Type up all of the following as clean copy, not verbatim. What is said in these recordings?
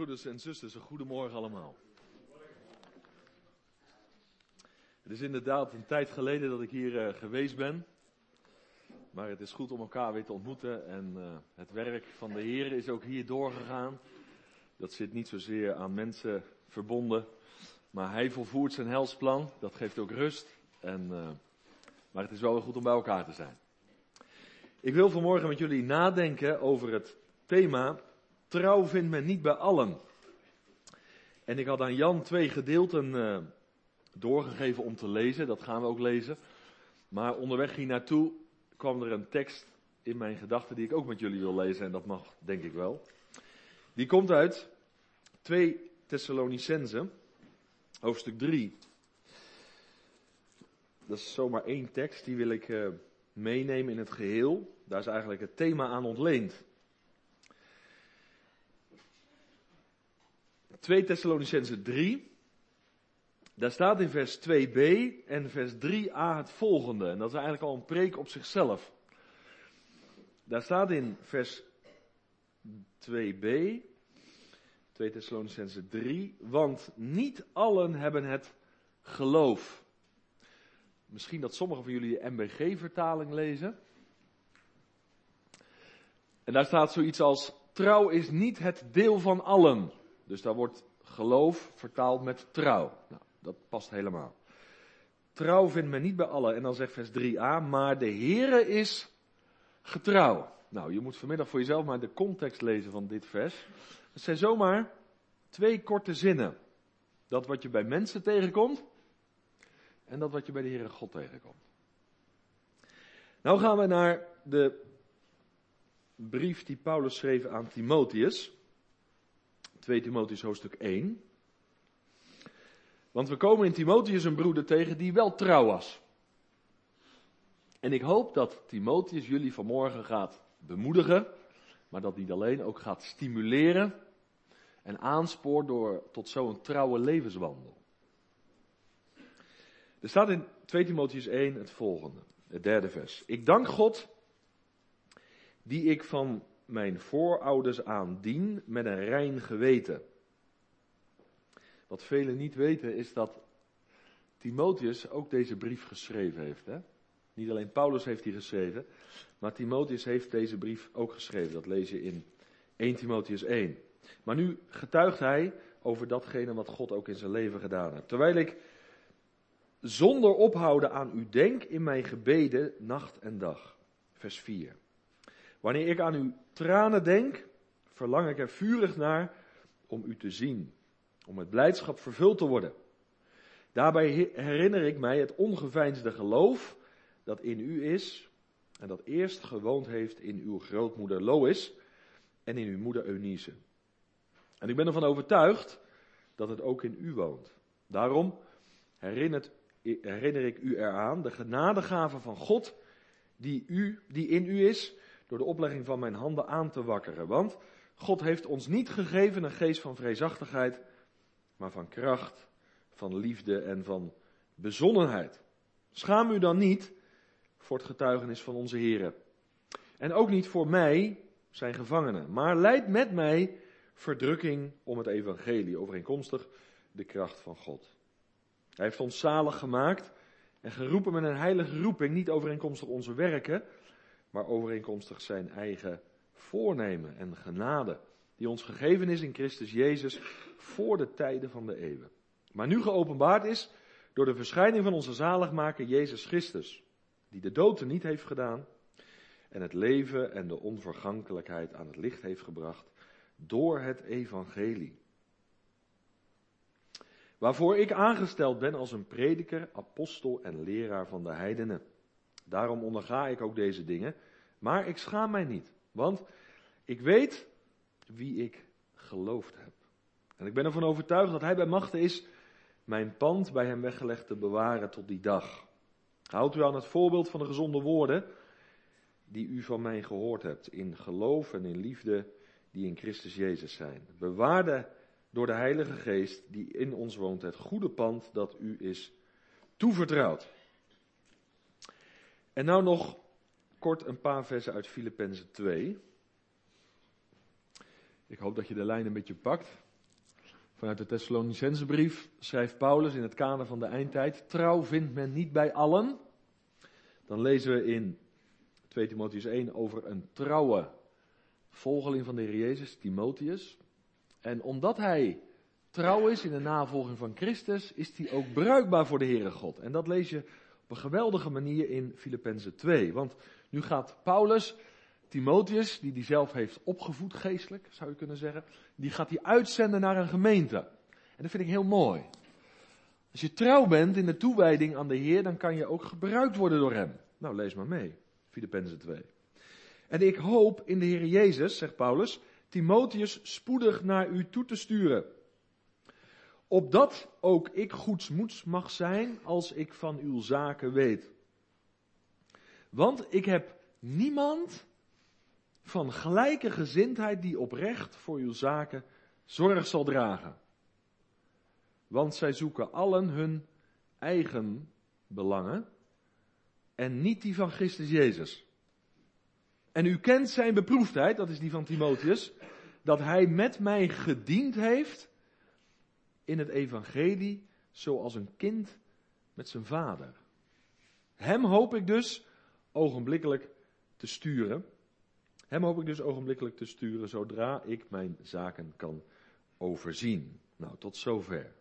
Broeders en zusters, een goedemorgen allemaal. Het is inderdaad een tijd geleden dat ik hier geweest ben. Maar het is goed om elkaar weer te ontmoeten. En het werk van de Heer is ook hier doorgegaan. Dat zit niet zozeer aan mensen verbonden. Maar Hij volvoert zijn helsplan. Dat geeft ook rust. Maar het is wel weer goed om bij elkaar te zijn. Ik wil vanmorgen met jullie nadenken over het thema: trouw vindt men niet bij allen. En ik had aan Jan 2 gedeelten doorgegeven om te lezen. Dat gaan we ook lezen. Maar onderweg hier naartoe kwam er een tekst in mijn gedachten die ik ook met jullie wil lezen. En dat mag, denk ik wel. Die komt uit 2 Thessalonicenzen, hoofdstuk 3. Dat is zomaar 1 tekst, die wil ik meenemen in het geheel. Daar is eigenlijk het thema aan ontleend. 2 Thessalonicenzen 3. Daar staat in vers 2b en vers 3a het volgende. En dat is eigenlijk al een preek op zichzelf. Daar staat in vers 2b, 2 Thessalonicenzen 3. Want niet allen hebben het geloof. Misschien dat sommigen van jullie de MBG-vertaling lezen. En daar staat zoiets als: trouw is niet het deel van allen. Dus daar wordt geloof vertaald met trouw. Nou, dat past helemaal. Trouw vindt men niet bij allen. En dan zegt vers 3a, maar de Heere is getrouw. Nou, je moet vanmiddag voor jezelf maar de context lezen van dit vers. Het zijn zomaar 2 korte zinnen. Dat wat je bij mensen tegenkomt en dat wat je bij de Heere God tegenkomt. Nou gaan we naar de brief die Paulus schreef aan Timotheus. 2 Timotheus hoofdstuk 1. Want we komen in Timotheus een broeder tegen die wel trouw was. En ik hoop dat Timotheus jullie vanmorgen gaat bemoedigen, maar dat niet alleen, ook gaat stimuleren en aanspoort tot zo'n trouwe levenswandel. Er staat in 2 Timotheus 1 het volgende, het 3e vers. Ik dank God, die ik van mijn voorouders aan dien met een rein geweten. Wat velen niet weten is dat Timotheus ook deze brief geschreven heeft. Hè? Niet alleen Paulus heeft die geschreven, maar Timotheus heeft deze brief ook geschreven. Dat lees je in 1 Timotheus 1. Maar nu getuigt hij over datgene wat God ook in zijn leven gedaan heeft. Terwijl ik zonder ophouden aan u denk in mijn gebeden nacht en dag. Vers 4. Wanneer ik aan uw tranen denk, verlang ik er vurig naar om u te zien. Om met blijdschap vervuld te worden. Daarbij herinner ik mij het ongeveinsde geloof dat in u is. En dat eerst gewoond heeft in uw grootmoeder Lois en in uw moeder Eunice. En ik ben ervan overtuigd dat het ook in u woont. Daarom herinner ik u eraan de genadegave van God die in u is, door de oplegging van mijn handen aan te wakkeren. Want God heeft ons niet gegeven een geest van vreesachtigheid, maar van kracht, van liefde en van bezonnenheid. Schaam u dan niet voor het getuigenis van onze Here. En ook niet voor mij, zijn gevangene. Maar lijd met mij verdrukking om het evangelie, overeenkomstig de kracht van God. Hij heeft ons zalig gemaakt en geroepen met een heilige roeping, niet overeenkomstig onze werken, maar overeenkomstig zijn eigen voornemen en genade, die ons gegeven is in Christus Jezus voor de tijden van de eeuwen. Maar nu geopenbaard is door de verschijning van onze zaligmaker Jezus Christus, die de dood er niet heeft gedaan en het leven en de onvergankelijkheid aan het licht heeft gebracht door het evangelie. Waarvoor ik aangesteld ben als een prediker, apostel en leraar van de heidenen. Daarom onderga ik ook deze dingen, maar ik schaam mij niet, want ik weet wie ik geloofd heb. En ik ben ervan overtuigd dat hij bij machte is mijn pand bij hem weggelegd te bewaren tot die dag. Houdt u aan het voorbeeld van de gezonde woorden die u van mij gehoord hebt, in geloof en in liefde die in Christus Jezus zijn. Bewaarde door de Heilige Geest die in ons woont het goede pand dat u is toevertrouwd. En nou nog kort een paar versen uit Filippenzen 2. Ik hoop dat je de lijn een beetje pakt. Vanuit de Thessalonicensebrief schrijft Paulus in het kader van de eindtijd: trouw vindt men niet bij allen. Dan lezen we in 2 Timotheüs 1 over een trouwe volgeling van de Heer Jezus, Timotheus. En omdat hij trouw is in de navolging van Christus, is hij ook bruikbaar voor de Heere God. En dat lees je op een geweldige manier in Filippenzen 2. Want nu gaat Paulus Timotheus, die hij zelf heeft opgevoed geestelijk, zou je kunnen zeggen, die gaat hij uitzenden naar een gemeente. En dat vind ik heel mooi. Als je trouw bent in de toewijding aan de Heer, dan kan je ook gebruikt worden door hem. Nou, lees maar mee. Filippenzen 2. En ik hoop in de Heer Jezus, zegt Paulus, Timotheus spoedig naar u toe te sturen. Opdat ook ik goedsmoeds mag zijn als ik van uw zaken weet. Want ik heb niemand van gelijke gezindheid die oprecht voor uw zaken zorg zal dragen. Want zij zoeken allen hun eigen belangen en niet die van Christus Jezus. En u kent zijn beproefdheid, dat is die van Timotheus, dat hij met mij gediend heeft in het evangelie zoals een kind met zijn vader. Hem hoop ik dus ogenblikkelijk te sturen. Zodra ik mijn zaken kan overzien. Nou, tot zover.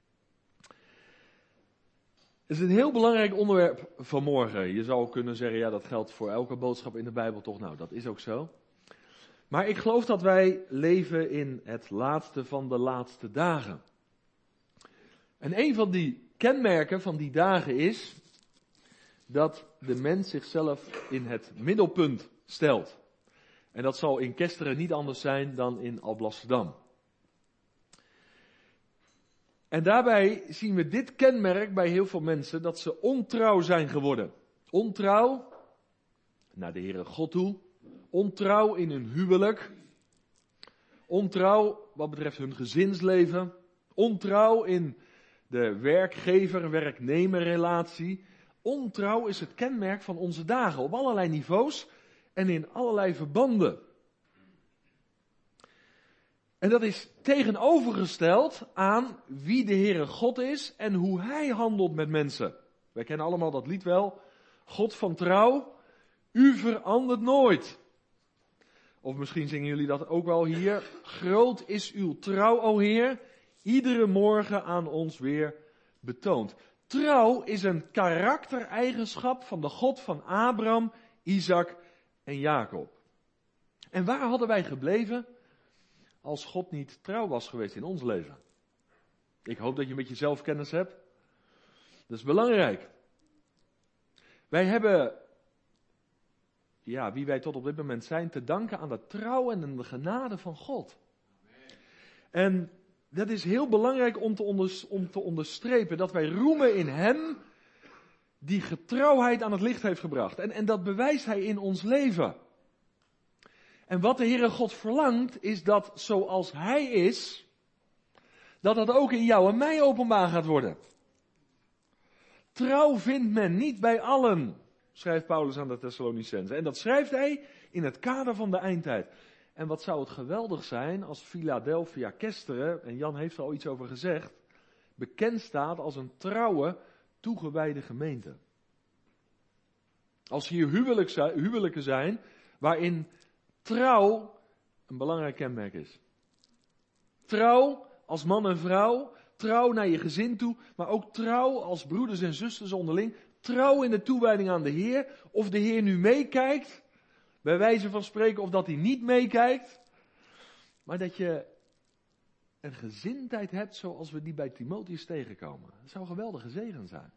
Het is een heel belangrijk onderwerp vanmorgen. Je zou kunnen zeggen, ja, dat geldt voor elke boodschap in de Bijbel toch? Nou, dat is ook zo. Maar ik geloof dat wij leven in het laatste van de laatste dagen. En een van die kenmerken van die dagen is dat de mens zichzelf in het middelpunt stelt. En dat zal in Kesteren niet anders zijn dan in Alblasserdam. En daarbij zien we dit kenmerk bij heel veel mensen, dat ze ontrouw zijn geworden. Ontrouw naar de Heere God toe. Ontrouw in hun huwelijk. Ontrouw wat betreft hun gezinsleven. Ontrouw in de werkgever-werknemer-relatie. Ontrouw is het kenmerk van onze dagen op allerlei niveaus en in allerlei verbanden. En dat is tegenovergesteld aan wie de Heere God is en hoe Hij handelt met mensen. Wij kennen allemaal dat lied wel. God van trouw, u verandert nooit. Of misschien zingen jullie dat ook wel hier. Groot is uw trouw, o Heer, iedere morgen aan ons weer betoond. Trouw is een karaktereigenschap van de God van Abraham, Isaac en Jacob. En waar hadden wij gebleven als God niet trouw was geweest in ons leven? Ik hoop dat je een beetje zelfkennis hebt. Dat is belangrijk. Wij hebben, wie wij tot op dit moment zijn, te danken aan de trouw en de genade van God. En dat is heel belangrijk om te onderstrepen, dat wij roemen in Hem die getrouwheid aan het licht heeft gebracht. En dat bewijst Hij in ons leven. En wat de Heere God verlangt, is dat zoals Hij is, dat ook in jou en mij openbaar gaat worden. Trouw vindt men niet bij allen, schrijft Paulus aan de Thessalonicenzen. En dat schrijft hij in het kader van de eindtijd. En wat zou het geweldig zijn als Philadelphia Kesteren, en Jan heeft er al iets over gezegd, bekend staat als een trouwe, toegewijde gemeente. Als hier huwelijken zijn waarin trouw een belangrijk kenmerk is. Trouw als man en vrouw, trouw naar je gezin toe, maar ook trouw als broeders en zusters onderling. Trouw in de toewijding aan de Heer. Of de Heer nu meekijkt, bij wijze van spreken, of dat hij niet meekijkt. Maar dat je een gezindheid hebt zoals we die bij Timotheus tegenkomen. Dat zou een geweldige zegen zijn.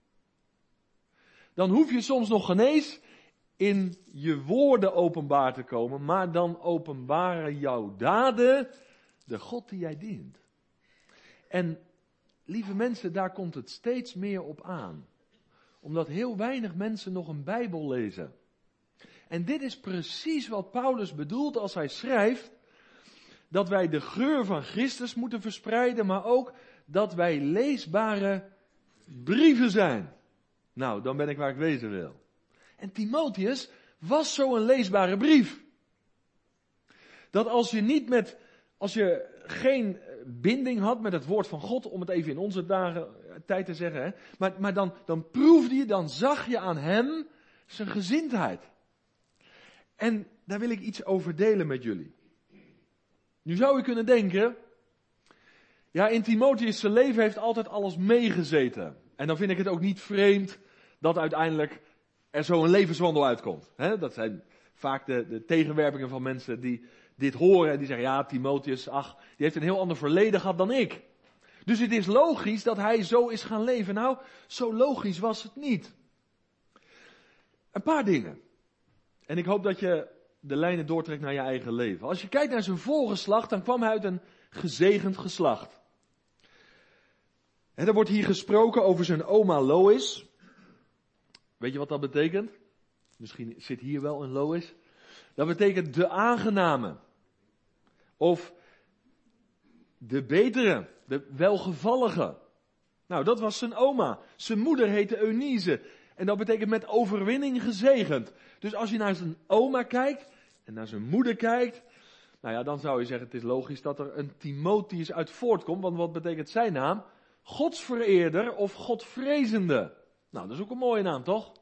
Dan hoef je soms nog geen eens in je woorden openbaar te komen, maar dan openbaren jouw daden de God die jij dient. En lieve mensen, daar komt het steeds meer op aan. Omdat heel weinig mensen nog een Bijbel lezen. En dit is precies wat Paulus bedoelt als hij schrijft dat wij de geur van Christus moeten verspreiden, maar ook dat wij leesbare brieven zijn. Nou, dan ben ik waar ik wezen wil. En Timotheus was zo'n leesbare brief. Dat als je geen binding had met het woord van God, om het even in onze tijd te zeggen. Hè? Maar dan proefde je, dan zag je aan hem zijn gezindheid. En daar wil ik iets over delen met jullie. Nu zou je kunnen denken, ja, in Timotheus' zijn leven heeft altijd alles meegezeten. En dan vind ik het ook niet vreemd dat uiteindelijk er zo een levenswandel uitkomt. Hè? Dat zijn vaak de tegenwerpingen van mensen die dit horen en die zeggen, ja, Timotheus, ach, die heeft een heel ander verleden gehad dan ik. Dus het is logisch dat hij zo is gaan leven. Nou, zo logisch was het niet. Een paar dingen. En ik hoop dat je de lijnen doortrekt naar je eigen leven. Als je kijkt naar zijn voorgeslacht, dan kwam hij uit een gezegend geslacht. En er wordt hier gesproken over zijn oma Lois. Weet je wat dat betekent? Misschien zit hier wel een Lois. Dat betekent de aangename. Of de betere, de welgevallige. Nou, dat was zijn oma. Zijn moeder heette Eunice. En dat betekent met overwinning gezegend. Dus als je naar zijn oma kijkt en naar zijn moeder kijkt, nou ja, dan zou je zeggen, het is logisch dat er een Timotheus uit voortkomt. Want wat betekent zijn naam? Godsvereerder of Godvrezende. Nou, dat is ook een mooie naam, toch?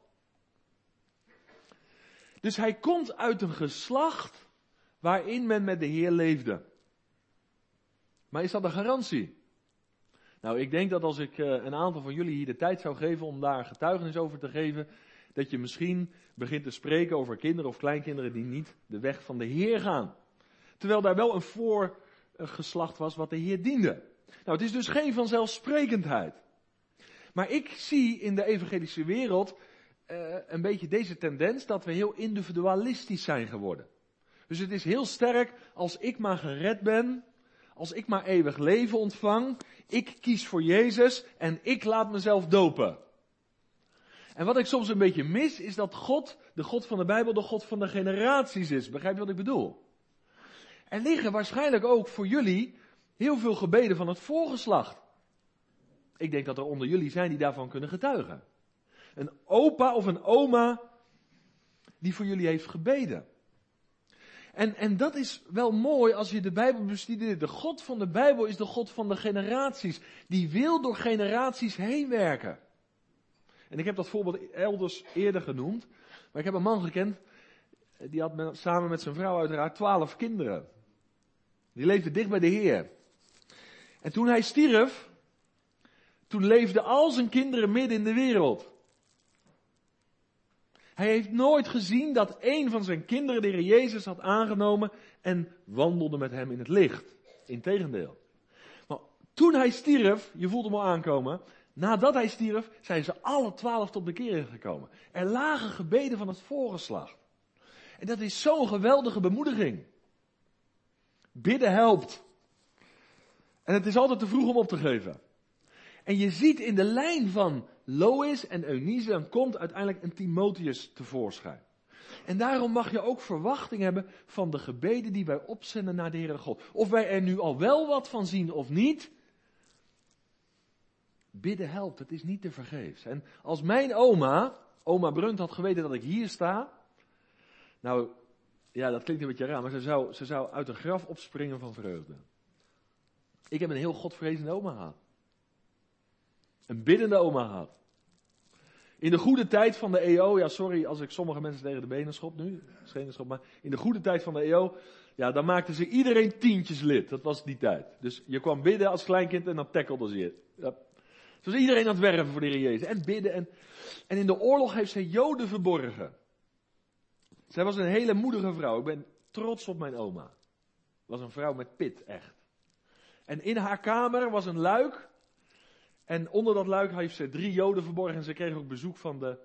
Dus hij komt uit een geslacht waarin men met de Heer leefde. Maar is dat een garantie? Nou, ik denk dat als ik een aantal van jullie hier de tijd zou geven om daar getuigenis over te geven, dat je misschien begint te spreken over kinderen of kleinkinderen die niet de weg van de Heer gaan. Terwijl daar wel een voorgeslacht was wat de Heer diende. Nou, het is dus geen vanzelfsprekendheid. Maar ik zie in de evangelische wereld een beetje deze tendens dat we heel individualistisch zijn geworden. Dus het is heel sterk, als ik maar gered ben, als ik maar eeuwig leven ontvang, ik kies voor Jezus en ik laat mezelf dopen. En wat ik soms een beetje mis, is dat God, de God van de Bijbel, de God van de generaties is. Begrijp je wat ik bedoel? Er liggen waarschijnlijk ook voor jullie heel veel gebeden van het voorgeslacht. Ik denk dat er onder jullie zijn die daarvan kunnen getuigen. Een opa of een oma die voor jullie heeft gebeden. En dat is wel mooi als je de Bijbel bestudeert. De God van de Bijbel is de God van de generaties. Die wil door generaties heen werken. En ik heb dat voorbeeld elders eerder genoemd. Maar ik heb een man gekend. Die had samen met zijn vrouw uiteraard 12 kinderen. Die leefde dicht bij de Heer. En toen hij stierf, toen leefden al zijn kinderen midden in de wereld. Hij heeft nooit gezien dat een van zijn kinderen de Heer Jezus had aangenomen en wandelde met hem in het licht. Integendeel. Maar toen hij stierf, je voelt hem al aankomen, nadat hij stierf zijn ze alle 12 tot bekering gekomen. Er lagen gebeden van het voorgeslacht. En dat is zo'n geweldige bemoediging. Bidden helpt. En het is altijd te vroeg om op te geven. En je ziet in de lijn van Lois en Eunice, dan komt uiteindelijk een Timotheus tevoorschijn. En daarom mag je ook verwachting hebben van de gebeden die wij opzenden naar de Heere God. Of wij er nu al wel wat van zien of niet. Bidden helpt, het is niet te vergeefs. En als mijn oma Brunt had geweten dat ik hier sta. Nou, ja, dat klinkt een beetje raar, maar ze zou uit een graf opspringen van vreugde. Ik heb een heel godvrezende oma gehad. Een biddende oma gehad. In de goede tijd van de EO, ja sorry als ik sommige mensen tegen de benen schop nu, maar in de goede tijd van de EO, ja dan maakten ze iedereen tientjes lid, dat was die tijd. Dus je kwam bidden als kleinkind en dan tackelden ze je. Ja. Zo was iedereen aan het werven voor de Heer Jezus en bidden en in de oorlog heeft ze Joden verborgen. Zij was een hele moedige vrouw, ik ben trots op mijn oma. Was een vrouw met pit, echt. En in haar kamer was een luik. En onder dat luik heeft ze 3 Joden verborgen en ze kreeg ook bezoek van de...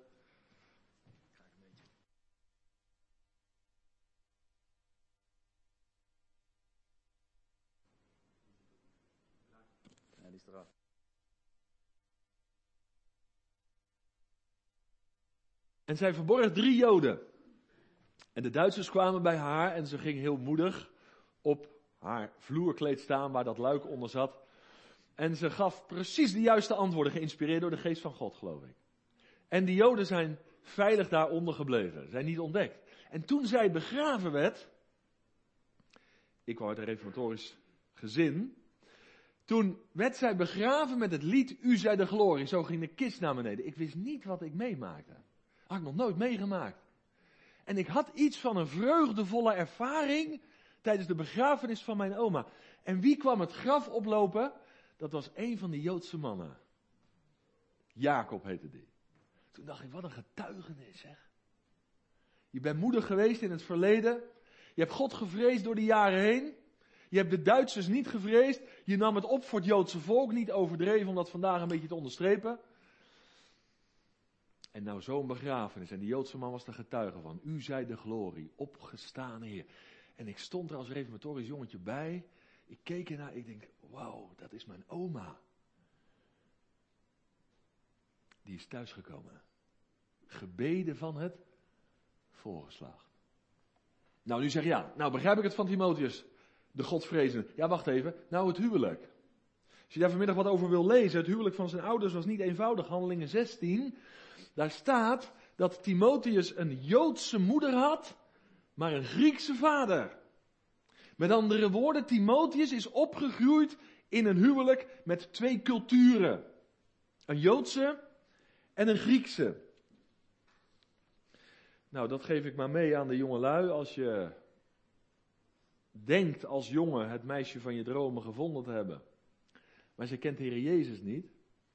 Ja, die is eraf. En zij verborg 3 Joden. En de Duitsers kwamen bij haar en ze ging heel moedig op haar vloerkleed staan waar dat luik onder zat. En ze gaf precies de juiste antwoorden, geïnspireerd door de geest van God, geloof ik. En die Joden zijn veilig daaronder gebleven, zijn niet ontdekt. En toen zij begraven werd, ik kwam uit een reformatorisch gezin, Toen werd zij begraven met het lied U zij de glorie. Zo ging de kist naar beneden. Ik wist niet wat ik meemaakte. Had ik nog nooit meegemaakt. En ik had iets van een vreugdevolle ervaring tijdens de begrafenis van mijn oma. En wie kwam het graf oplopen? Dat was een van die Joodse mannen. Jacob heette die. Toen dacht ik, wat een getuigenis zeg. Je bent moeder geweest in het verleden. Je hebt God gevreesd door de jaren heen. Je hebt de Duitsers niet gevreesd. Je nam het op voor het Joodse volk. Niet overdreven om dat vandaag een beetje te onderstrepen. En nou zo'n begrafenis. En die Joodse man was de getuige van. U zij de glorie. Opgestaan Heer. En ik stond er als reformatorisch jongetje bij. Ik keek ernaar. Ik denk, wauw, dat is mijn oma. Die is thuisgekomen. Gebeden van het voorgeslacht. Nou, nu zeg je ja. Nou, begrijp ik het van Timotheus. De Godvrezende. Ja, wacht even. Nou, het huwelijk. Als je daar vanmiddag wat over wil lezen. Het huwelijk van zijn ouders was niet eenvoudig. Handelingen 16. Daar staat dat Timotheus een Joodse moeder had. Maar een Griekse vader. Met andere woorden, Timotheus is opgegroeid in een huwelijk met twee culturen. Een Joodse en een Griekse. Nou, dat geef ik maar mee aan de jongelui. Als je denkt als jongen het meisje van je dromen gevonden te hebben, maar ze kent de Heer Jezus niet,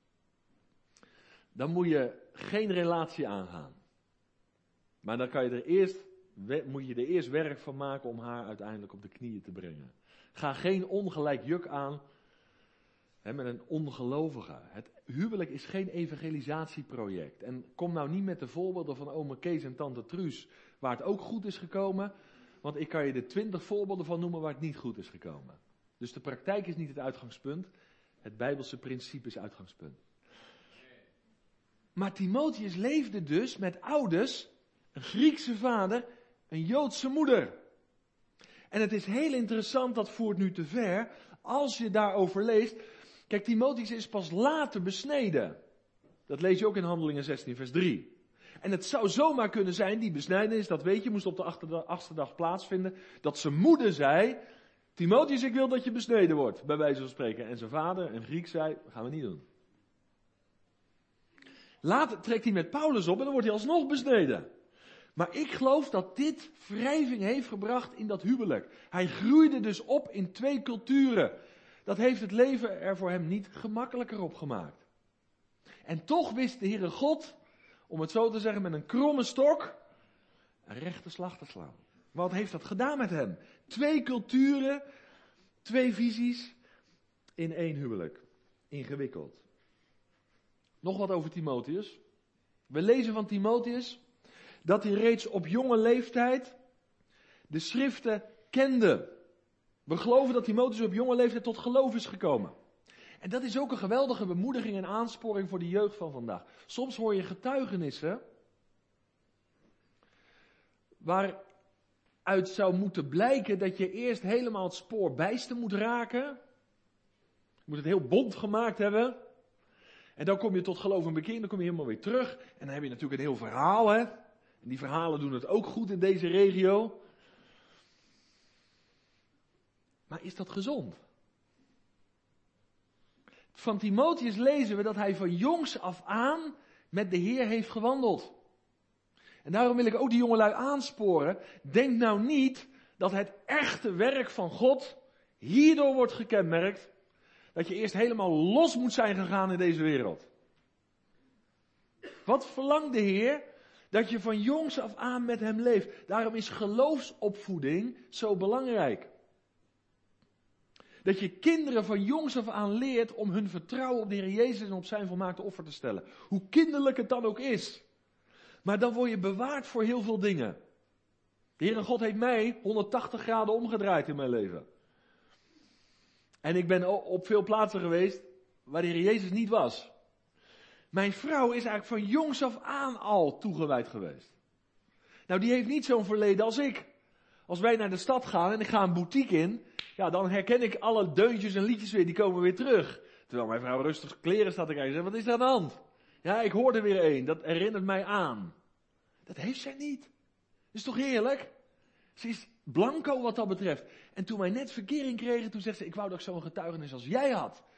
dan moet je geen relatie aangaan. Maar dan moet je er eerst werk van maken om haar uiteindelijk op de knieën te brengen. Ga geen ongelijk juk aan met een ongelovige. Het huwelijk is geen evangelisatieproject. En kom nou niet met de voorbeelden van ome Kees en tante Truus, waar het ook goed is gekomen. Want ik kan je er 20 voorbeelden van noemen waar het niet goed is gekomen. Dus de praktijk is niet het uitgangspunt. Het Bijbelse principe is uitgangspunt. Maar Timotheus leefde dus met ouders, een Griekse vader, een Joodse moeder. En het is heel interessant, dat voert nu te ver, als je daarover leest. Kijk, Timotheus is pas later besneden. Dat lees je ook in Handelingen 16 vers 3. En het zou zomaar kunnen zijn, die besnijdenis, dat weet je, moest op de 8e dag plaatsvinden, dat zijn moeder zei, Timotheus, ik wil dat je besneden wordt, bij wijze van spreken. En zijn vader, een Griek, zei, dat gaan we niet doen. Later trekt hij met Paulus op en dan wordt hij alsnog besneden. Maar ik geloof dat dit wrijving heeft gebracht in dat huwelijk. Hij groeide dus op in twee culturen. Dat heeft het leven er voor hem niet gemakkelijker op gemaakt. En toch wist de Heere God, om het zo te zeggen, met een kromme stok een rechte slag te slaan. Wat heeft dat gedaan met hem? Twee culturen, twee visies in één huwelijk. Ingewikkeld. Nog wat over Timotheus. We lezen van Timotheus dat hij reeds op jonge leeftijd de schriften kende. We geloven dat Timotheus op jonge leeftijd tot geloof is gekomen. En dat is ook een geweldige bemoediging en aansporing voor de jeugd van vandaag. Soms hoor je getuigenissen waaruit zou moeten blijken dat je eerst helemaal het spoor bijster moet raken. Je moet het heel bont gemaakt hebben. En dan kom je tot geloof en bekering, dan kom je helemaal weer terug. En dan heb je natuurlijk een heel verhaal, hè. En die verhalen doen het ook goed in deze regio. Maar is dat gezond? Van Timotheus lezen we dat hij van jongs af aan met de Heer heeft gewandeld. En daarom wil ik ook die jongelui aansporen. Denk nou niet dat het echte werk van God hierdoor wordt gekenmerkt. Dat je eerst helemaal los moet zijn gegaan in deze wereld. Wat verlangt de Heer? Dat je van jongs af aan met hem leeft. Daarom is geloofsopvoeding zo belangrijk. Dat je kinderen van jongs af aan leert om hun vertrouwen op de Heer Jezus en op zijn volmaakte offer te stellen. Hoe kinderlijk het dan ook is. Maar dan word je bewaard voor heel veel dingen. De Heere God heeft mij 180 graden omgedraaid in mijn leven. En ik ben op veel plaatsen geweest waar de Heer Jezus niet was. Mijn vrouw is eigenlijk van jongs af aan al toegewijd geweest. Nou, die heeft niet zo'n verleden als ik. Als wij naar de stad gaan en ik ga een boutique in, ja, dan herken ik alle deuntjes en liedjes weer, die komen weer terug. Terwijl mijn vrouw rustig kleren staat te kijken en zegt, wat is er aan de hand? Ja, ik hoor er weer een, dat herinnert mij aan. Dat heeft zij niet. Dat is toch heerlijk? Ze is blanco wat dat betreft. En toen wij net verkering kregen, toen zegt ze, ik wou dat ik zo'n getuigenis als jij had.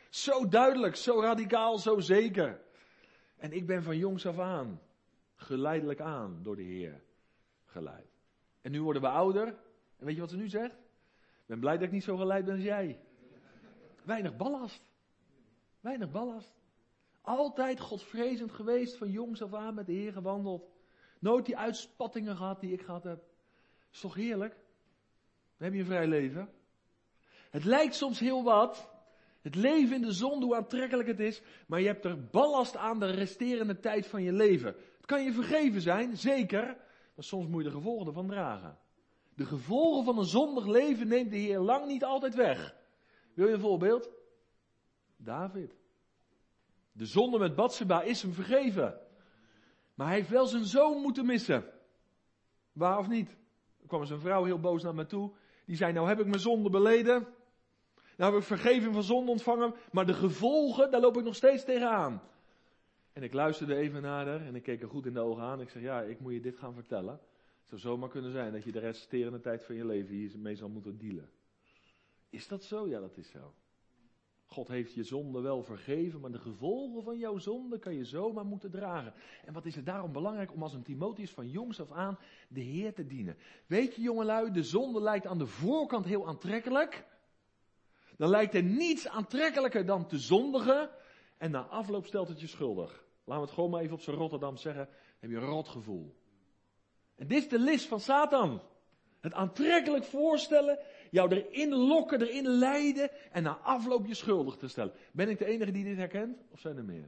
Zo duidelijk, zo radicaal, zo zeker. En ik ben van jongs af aan, geleidelijk aan, door de Heer geleid. En nu worden we ouder. En weet je wat ze nu zegt? Ik ben blij dat ik niet zo geleid ben als jij. Weinig ballast. Weinig ballast. Altijd godvrezend geweest, van jongs af aan met de Heer gewandeld. Nooit die uitspattingen gehad die ik gehad heb. Is toch heerlijk? Dan heb je een vrij leven. Het lijkt soms heel wat. Het leven in de zon, hoe aantrekkelijk het is. Maar je hebt er ballast aan de resterende tijd van je leven. Het kan je vergeven zijn, zeker. Maar soms moet je de gevolgen ervan dragen. De gevolgen van een zondig leven neemt de Heer lang niet altijd weg. Wil je een voorbeeld? David. De zonde met Batseba is hem vergeven. Maar hij heeft wel zijn zoon moeten missen. Waar of niet? Er kwam zijn vrouw heel boos naar me toe. Die zei, nou heb ik mijn zonde beleden. Nou heb ik vergeving van zonde ontvangen. Maar de gevolgen, daar loop ik nog steeds tegenaan. En ik luisterde even naar haar en ik keek haar goed in de ogen aan. Ik zeg, ja, ik moet je dit gaan vertellen. Het zou zomaar kunnen zijn dat je de resterende tijd van je leven hiermee zal moeten dealen. Is dat zo? Ja, dat is zo. God heeft je zonde wel vergeven, maar de gevolgen van jouw zonde kan je zomaar moeten dragen. En wat is het daarom belangrijk om als een Timotheus van jongs af aan de Heer te dienen? Weet je jongelui, de zonde lijkt aan de voorkant heel aantrekkelijk. Dan lijkt er niets aantrekkelijker dan te zondigen. En na afloop stelt het je schuldig. Laten we het gewoon maar even op zijn Rotterdam zeggen. Heb je een rotgevoel. En dit is de list van Satan. Het aantrekkelijk voorstellen, jou erin lokken, erin leiden en na afloop je schuldig te stellen. Ben ik de enige die dit herkent? Of zijn er meer?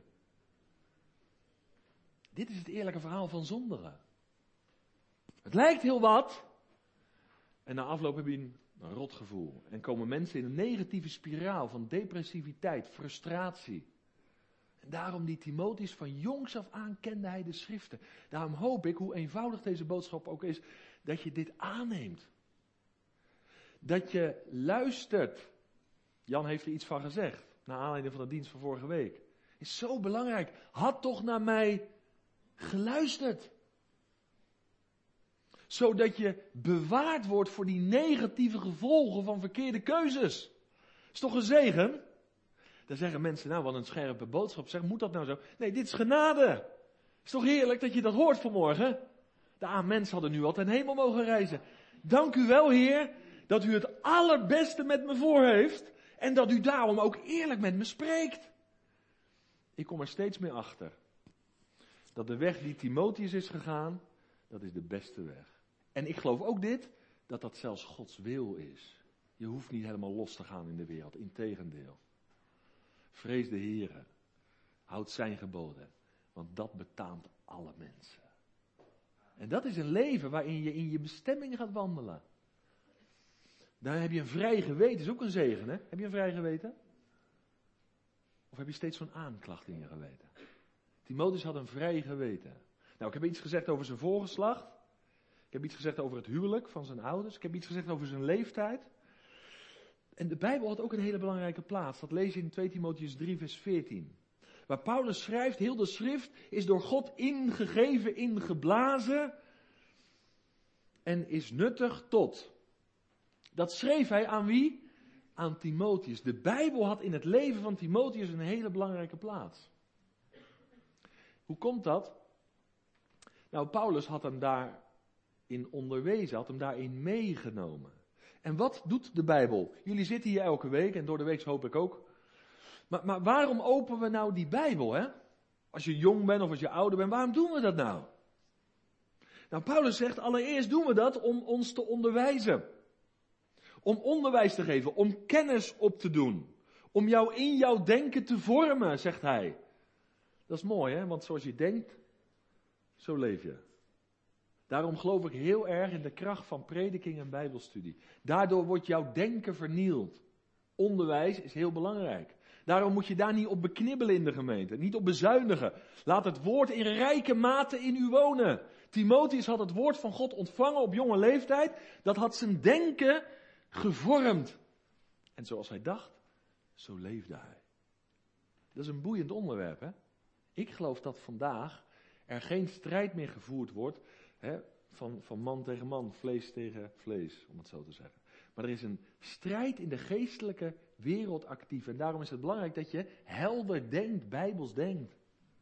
Dit is het eerlijke verhaal van zondigen. Het lijkt heel wat. En na afloop heb je een rotgevoel. En komen mensen in een negatieve spiraal van depressiviteit, frustratie. En daarom die Timotheus van jongs af aan kende hij de schriften. Daarom hoop ik, hoe eenvoudig deze boodschap ook is, dat je dit aanneemt. Dat je luistert. Jan heeft er iets van gezegd, naar aanleiding van de dienst van vorige week. Is zo belangrijk. Had toch naar mij geluisterd. Zodat je bewaard wordt voor die negatieve gevolgen van verkeerde keuzes. Is toch een zegen? Dan zeggen mensen, nou wat een scherpe boodschap. Zeg, moet dat nou zo? Nee, dit is genade. Is toch heerlijk dat je dat hoort vanmorgen? De amens hadden nu al ten hemel mogen reizen. Dank u wel, Heer, dat u het allerbeste met me voor heeft. En dat u daarom ook eerlijk met me spreekt. Ik kom er steeds meer achter. Dat de weg die Timotheus is gegaan, dat is de beste weg. En ik geloof ook dit, dat dat zelfs Gods wil is. Je hoeft niet helemaal los te gaan in de wereld, integendeel. Vrees de Heere, houd zijn geboden, want dat betaamt alle mensen. En dat is een leven waarin je in je bestemming gaat wandelen. Dan heb je een vrij geweten, is ook een zegen, hè? Heb je een vrij geweten? Of heb je steeds zo'n aanklacht in je geweten? Timotheus had een vrij geweten. Nou, ik heb iets gezegd over zijn voorgeslacht. Ik heb iets gezegd over het huwelijk van zijn ouders. Ik heb iets gezegd over zijn leeftijd. En de Bijbel had ook een hele belangrijke plaats. Dat lees je in 2 Timotheus 3 vers 14. Waar Paulus schrijft, heel de schrift is door God ingegeven, ingeblazen. En is nuttig tot. Dat schreef hij aan wie? Aan Timotheus. De Bijbel had in het leven van Timotheus een hele belangrijke plaats. Hoe komt dat? Nou, Paulus had hem daarin onderwezen, had hem daarin meegenomen. En wat doet de Bijbel? Jullie zitten hier elke week en door de week hoop ik ook. Maar waarom openen we nou die Bijbel, hè? Als je jong bent of als je ouder bent, waarom doen we dat nou? Nou, Paulus zegt, allereerst doen we dat om ons te onderwijzen. Om onderwijs te geven, om kennis op te doen. Om jou in jouw denken te vormen, zegt hij. Dat is mooi, hè? Want zoals je denkt, zo leef je. Daarom geloof ik heel erg in de kracht van prediking en bijbelstudie. Daardoor wordt jouw denken vernield. Onderwijs is heel belangrijk. Daarom moet je daar niet op beknibbelen in de gemeente. Niet op bezuinigen. Laat het woord in rijke mate in u wonen. Timotheus had het woord van God ontvangen op jonge leeftijd. Dat had zijn denken gevormd. En zoals hij dacht, zo leefde hij. Dat is een boeiend onderwerp, hè? Ik geloof dat vandaag er geen strijd meer gevoerd wordt, hè, van man tegen man, vlees tegen vlees, om het zo te zeggen. Maar er is een strijd in de geestelijke wereld actief. En daarom is het belangrijk dat je helder denkt, bijbels denkt.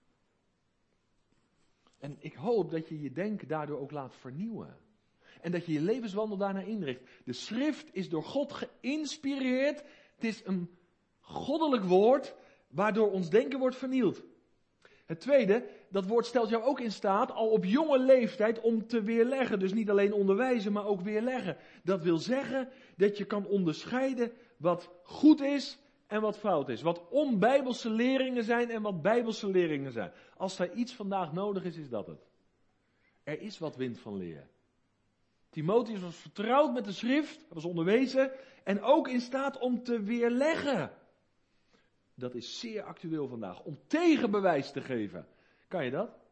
En ik hoop dat je je denken daardoor ook laat vernieuwen. En dat je je levenswandel daarnaar inricht. De schrift is door God geïnspireerd. Het is een goddelijk woord waardoor ons denken wordt vernieuwd. Het tweede, dat woord stelt jou ook in staat, al op jonge leeftijd, om te weerleggen. Dus niet alleen onderwijzen, maar ook weerleggen. Dat wil zeggen dat je kan onderscheiden wat goed is en wat fout is. Wat onbijbelse leringen zijn en wat bijbelse leringen zijn. Als er iets vandaag nodig is, is dat het. Er is wat wind van leer. Timotheus was vertrouwd met de schrift, hij was onderwezen en ook in staat om te weerleggen. Dat is zeer actueel vandaag, om tegenbewijs te geven. Kan je dat?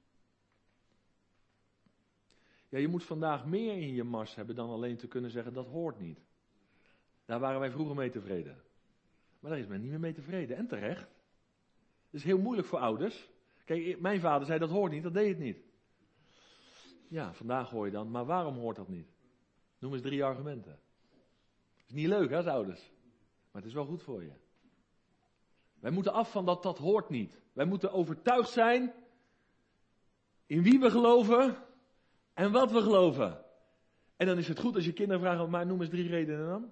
Ja, je moet vandaag meer in je mars hebben dan alleen te kunnen zeggen dat hoort niet. Daar waren wij vroeger mee tevreden. Maar daar is men niet meer mee tevreden. En terecht. Het is heel moeilijk voor ouders. Kijk, mijn vader zei dat hoort niet, dat deed het niet. Ja, vandaag hoor je dan, maar waarom hoort dat niet? Noem eens 3 argumenten. Is niet leuk hè, als ouders. Maar het is wel goed voor je. Wij moeten af van dat hoort niet. Wij moeten overtuigd zijn in wie we geloven en wat we geloven. En dan is het goed als je kinderen vragen, maar noem eens 3 redenen dan.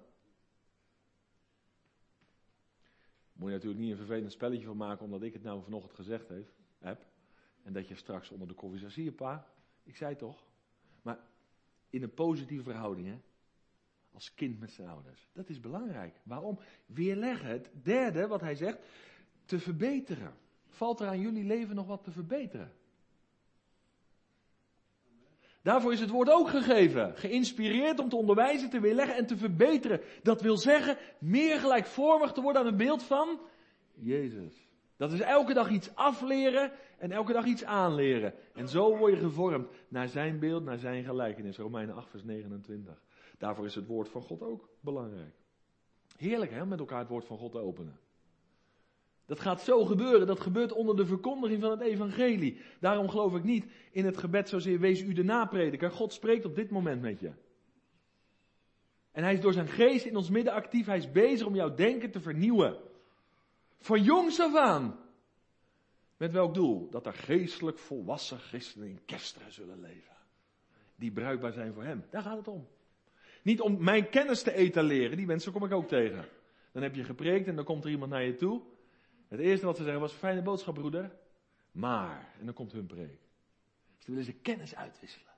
Moet je natuurlijk niet een vervelend spelletje van maken omdat ik het nou vanochtend gezegd heb. En dat je straks onder de koffie zegt, zie je pa, ik zei het toch. Maar in een positieve verhouding hè. Als kind met zijn ouders. Dat is belangrijk. Waarom? Weerleggen. Het derde wat hij zegt, te verbeteren. Valt er aan jullie leven nog wat te verbeteren? Daarvoor is het woord ook gegeven. Geïnspireerd om te onderwijzen, te weerleggen en te verbeteren. Dat wil zeggen, meer gelijkvormig te worden aan het beeld van Jezus. Dat is elke dag iets afleren en elke dag iets aanleren. En zo word je gevormd naar zijn beeld, naar zijn gelijkenis. Romeinen 8 vers 29. Daarvoor is het woord van God ook belangrijk. Heerlijk hè, met elkaar het woord van God te openen. Dat gaat zo gebeuren, dat gebeurt onder de verkondiging van het evangelie. Daarom geloof ik niet in het gebed zozeer wees u de naprediker. God spreekt op dit moment met je. En hij is door zijn geest in ons midden actief, hij is bezig om jouw denken te vernieuwen. Van jongs af aan. Met welk doel? Dat er geestelijk volwassen christenen in Kesteren zullen leven. Die bruikbaar zijn voor hem. Daar gaat het om. Niet om mijn kennis te etaleren, die mensen kom ik ook tegen. Dan heb je gepreekt en dan komt er iemand naar je toe. Het eerste wat ze zeggen was, fijne boodschap broeder. Maar, en dan komt hun preek. Dus dan willen ze kennis uitwisselen.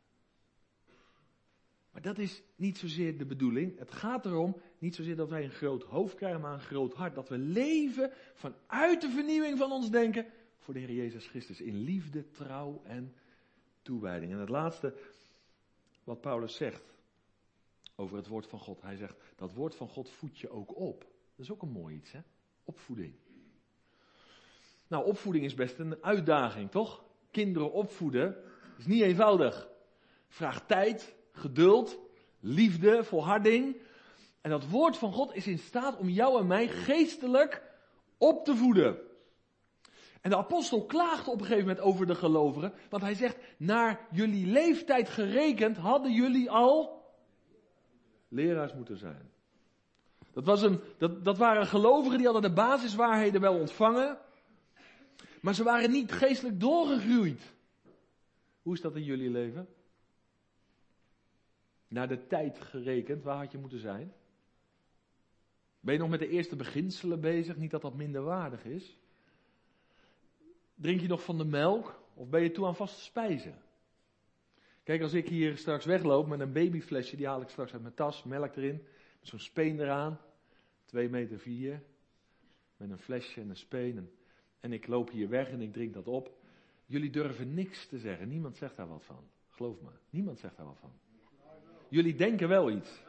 Maar dat is niet zozeer de bedoeling. Het gaat erom, niet zozeer dat wij een groot hoofd krijgen, maar een groot hart. Dat we leven vanuit de vernieuwing van ons denken voor de Heer Jezus Christus. In liefde, trouw en toewijding. En het laatste wat Paulus zegt over het woord van God. Hij zegt, dat woord van God voedt je ook op. Dat is ook een mooi iets, hè? Opvoeding. Nou, opvoeding is best een uitdaging, toch? Kinderen opvoeden is niet eenvoudig. Vraagt tijd, geduld, liefde, volharding. En dat woord van God is in staat om jou en mij geestelijk op te voeden. En de apostel klaagt op een gegeven moment over de gelovigen. Want hij zegt, naar jullie leeftijd gerekend hadden jullie al leraars moeten zijn. Dat waren gelovigen die hadden de basiswaarheden wel ontvangen. Maar ze waren niet geestelijk doorgegroeid. Hoe is dat in jullie leven? Naar de tijd gerekend, waar had je moeten zijn? Ben je nog met de eerste beginselen bezig? Niet dat dat minder waardig is. Drink je nog van de melk? Of ben je toe aan vaste spijzen? Kijk, als ik hier straks wegloop met een babyflesje, die haal ik straks uit mijn tas, melk erin, met zo'n speen eraan, 2,4 meter, met een flesje en een speen. En ik loop hier weg en ik drink dat op. Jullie durven niks te zeggen. Niemand zegt daar wat van. Geloof me, niemand zegt daar wat van. Jullie denken wel iets.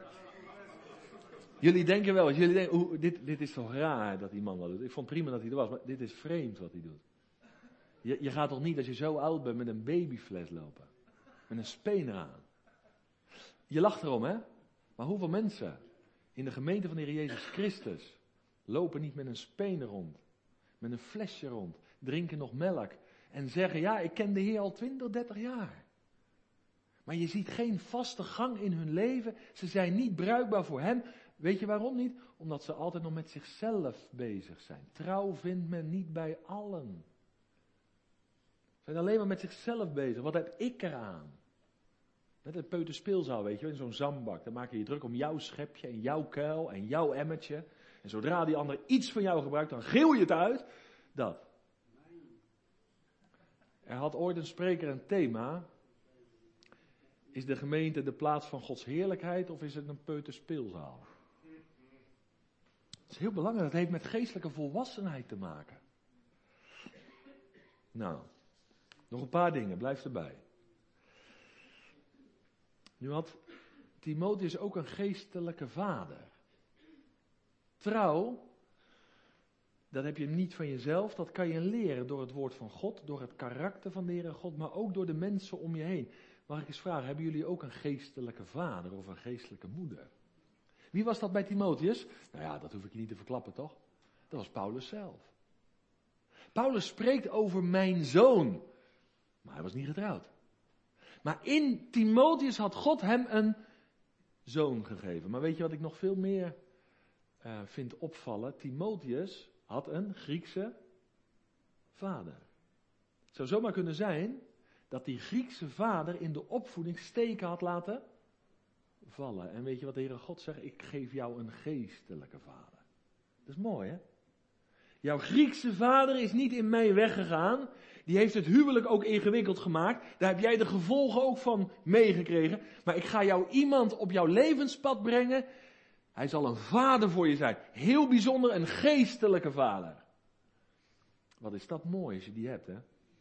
Jullie denken wel iets. Jullie denken, dit is toch raar dat die man dat doet. Ik vond prima dat hij er was, maar dit is vreemd wat hij doet. Je gaat toch niet als je zo oud bent met een babyfles lopen. Met een speen eraan. Je lacht erom, hè? Maar hoeveel mensen in de gemeente van de Heer Jezus Christus lopen niet met een speen rond? Met een flesje rond, drinken nog melk en zeggen, ja, ik ken de Heer al 20, 30 jaar. Maar je ziet geen vaste gang in hun leven. Ze zijn niet bruikbaar voor hem. Weet je waarom niet? Omdat ze altijd nog met zichzelf bezig zijn. Trouw vindt men niet bij allen. Ze zijn alleen maar met zichzelf bezig. Wat heb ik eraan? Net een peuterspeelzaal, weet je, in zo'n zandbak. Dan maak je je druk om jouw schepje en jouw kuil en jouw emmertje. En zodra die ander iets van jou gebruikt, dan gil je het uit. Dat. Er had ooit een spreker een thema. Is de gemeente de plaats van Gods heerlijkheid of is het een peuterspeelzaal? Dat is heel belangrijk, dat heeft met geestelijke volwassenheid te maken. Nou, nog een paar dingen, blijf erbij. Nu had Timotheus ook een geestelijke vader. Trouw, dat heb je niet van jezelf, dat kan je leren door het woord van God, door het karakter van de Heere God, maar ook door de mensen om je heen. Mag ik eens vragen, hebben jullie ook een geestelijke vader of een geestelijke moeder? Wie was dat bij Timotheus? Nou ja, dat hoef ik je niet te verklappen, toch? Dat was Paulus zelf. Paulus spreekt over mijn zoon, maar hij was niet getrouwd. Maar in Timotheus had God hem een zoon gegeven. Maar weet je wat ik nog veel meer vind opvallen? Timotheus had een Griekse vader. Het zou zomaar kunnen zijn dat die Griekse vader in de opvoeding steken had laten vallen. En weet je wat de Heere God zegt? Ik geef jou een geestelijke vader. Dat is mooi, hè? Jouw Griekse vader is niet in mij weggegaan. Die heeft het huwelijk ook ingewikkeld gemaakt. Daar heb jij de gevolgen ook van meegekregen. Maar ik ga jou iemand op jouw levenspad brengen. Hij zal een vader voor je zijn. Heel bijzonder, een geestelijke vader. Wat is dat mooi als je die hebt, hè?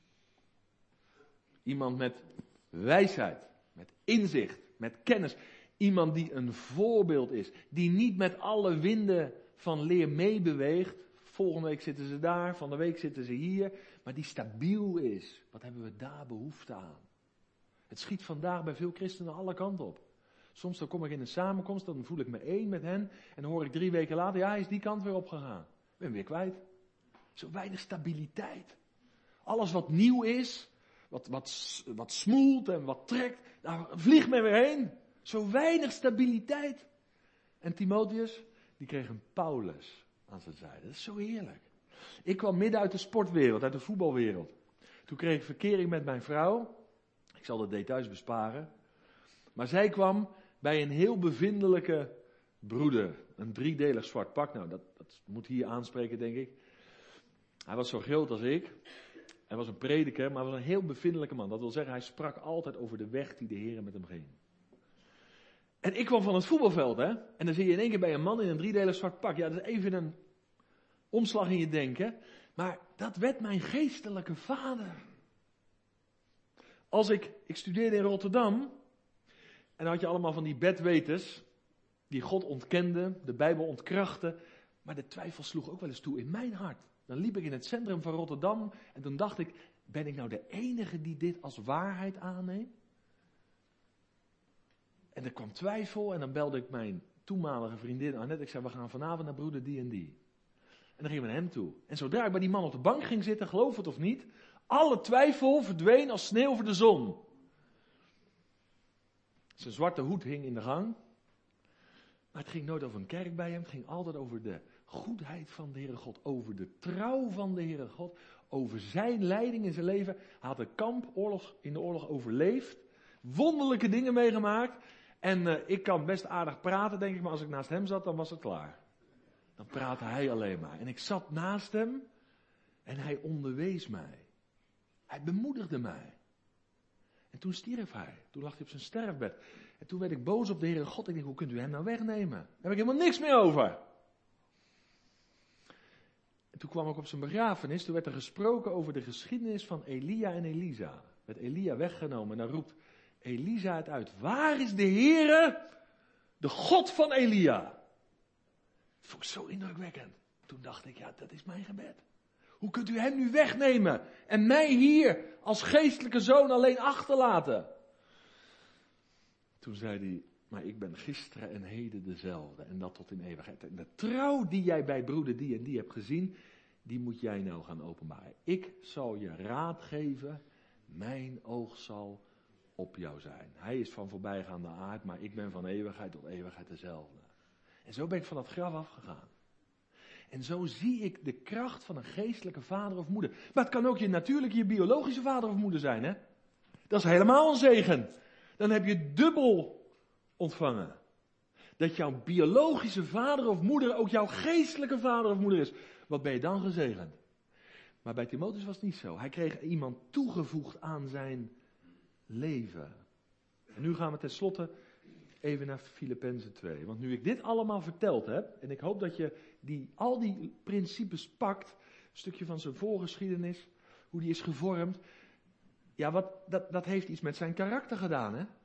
Iemand met wijsheid, met inzicht, met kennis. Iemand die een voorbeeld is. Die niet met alle winden van leer meebeweegt. Volgende week zitten ze daar, van de week zitten ze hier. Maar die stabiel is. Wat hebben we daar behoefte aan? Het schiet vandaag bij veel christenen alle kanten op. Soms dan kom ik in een samenkomst, dan voel ik me één met hen. En dan hoor ik 3 weken later, ja, hij is die kant weer opgegaan. Ik ben weer kwijt. Zo weinig stabiliteit. Alles wat nieuw is, wat smoelt en wat trekt, daar vliegt men weer heen. Zo weinig stabiliteit. En Timotheus, die kreeg een Paulus aan zijn zijde. Dat is zo heerlijk. Ik kwam midden uit de sportwereld, uit de voetbalwereld. Toen kreeg ik verkering met mijn vrouw. Ik zal de details besparen. Maar zij kwam bij een heel bevindelijke broeder. Een 3-delig zwart pak. Nou, dat moet hier aanspreken, denk ik. Hij was zo groot als ik. Hij was een prediker, maar was een heel bevindelijke man. Dat wil zeggen, hij sprak altijd over de weg die de Heer met hem ging. En ik kwam van het voetbalveld, hè. En dan zie je in één keer bij een man in een 3-delig zwart pak. Ja, dat is even een omslag in je denken. Maar dat werd mijn geestelijke vader. Als ik studeerde in Rotterdam. En dan had je allemaal van die bedweters. Die God ontkenden, de Bijbel ontkrachten. Maar de twijfel sloeg ook wel eens toe in mijn hart. Dan liep ik in het centrum van Rotterdam. En toen dacht ik, ben ik nou de enige die dit als waarheid aanneemt? En er kwam twijfel en dan belde ik mijn toenmalige vriendin Annette. Ik zei, we gaan vanavond naar broeder die en die. En dan gingen we naar hem toe. En zodra ik bij die man op de bank ging zitten, geloof het of niet, alle twijfel verdween als sneeuw over de zon. Zijn zwarte hoed hing in de gang. Maar het ging nooit over een kerk bij hem. Het ging altijd over de goedheid van de Heere God. Over de trouw van de Heere God. Over zijn leiding in zijn leven. Hij had een kamp in de oorlog overleefd. Wonderlijke dingen meegemaakt. En ik kan best aardig praten, denk ik. Maar als ik naast hem zat, dan was het klaar. Dan praatte hij alleen maar. En ik zat naast hem. En hij onderwees mij. Hij bemoedigde mij. En toen stierf hij. Toen lag hij op zijn sterfbed. En toen werd ik boos op de Heere God. Ik dacht, hoe kunt u hem nou wegnemen? Daar heb ik helemaal niks meer over. En toen kwam ik op zijn begrafenis. Toen werd er gesproken over de geschiedenis van Elia en Elisa. Werd Elia weggenomen. En dan roept Elisa het uit. Waar is de Heere, de God van Elia? Dat vond ik zo indrukwekkend. Toen dacht ik, ja, dat is mijn gebed. Hoe kunt u hem nu wegnemen en mij hier als geestelijke zoon alleen achterlaten? Toen zei hij, maar ik ben gisteren en heden dezelfde en dat tot in eeuwigheid. En de trouw die jij bij broeder die en die hebt gezien, die moet jij nou gaan openbaren. Ik zal je raad geven, mijn oog zal op jou zijn. Hij is van voorbijgaande aard, maar ik ben van eeuwigheid tot eeuwigheid dezelfde. En zo ben ik van dat graf afgegaan. En zo zie ik de kracht van een geestelijke vader of moeder. Maar het kan ook je biologische vader of moeder zijn, hè? Dat is helemaal een zegen. Dan heb je dubbel ontvangen. Dat jouw biologische vader of moeder ook jouw geestelijke vader of moeder is. Wat ben je dan gezegend? Maar bij Timotheus was het niet zo. Hij kreeg iemand toegevoegd aan zijn leven. En nu gaan we tenslotte even naar Filippenzen 2. Want nu ik dit allemaal verteld heb, en ik hoop dat je al die principes pakt, een stukje van zijn voorgeschiedenis, hoe die is gevormd. Ja, dat heeft iets met zijn karakter gedaan, hè?